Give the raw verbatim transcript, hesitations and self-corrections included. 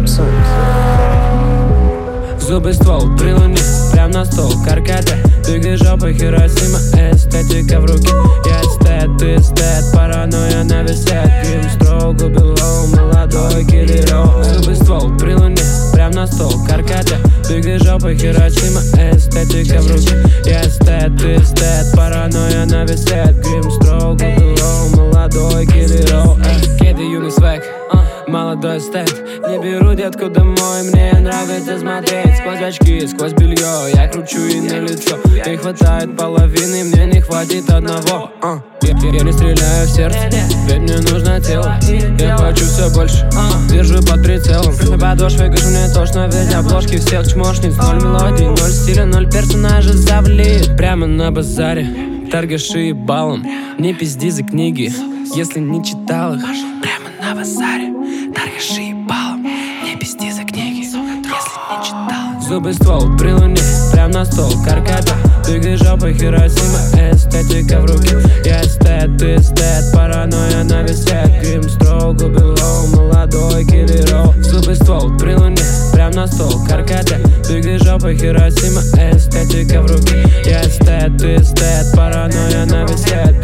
Зубы ствол, при луне, прям на стол, каркаде. Двигай жопой, Хиросима, эстетика в руке. Я эстет, ты эстет, паранойя на висет. Грим строго, белоу, молодой киллеро. Зубы ствол, при луне, прям на стол, каркаде. Двигай жопой, Хиросима, эстетика в руке. Я эстет, ты эстет, паранойя на висет. Грим строго, белоу, молодой киллеро. Кеды, юный свек, молодой стенд. Не беру детку домой, мне нравится смотреть сквозь очки, сквозь белье. Я кручу и на лицо. Не хватает половины, мне не хватит одного. uh. я, я не стреляю в сердце, ведь мне нужно тело. Я хочу все больше, uh. держу под прицелом. Подошвой гажу мне тошно, ведь обложки всех чмошниц. Ноль мелодий, ноль стиля, ноль персонажа завлит. Прямо на базаре, торгаши и балом. Не пизди за книги, если не читал их. Прямо на базаре, торгаши и балом. Не пизди за книги, если не читал. Зубы ствол, при луне, прям на стол, каркаде. Двигай жопой, Хиросима, эстетика в руке. Я эстет, ты эстет, паранойя на висет. Грим строго, белоу, молодой киллеро. Зубы ствол, при луне, прям на стол, каркаде. Двигай жопой, Хиросима, эстетика в руке. Я эстет, ты эстет, паранойя на висет.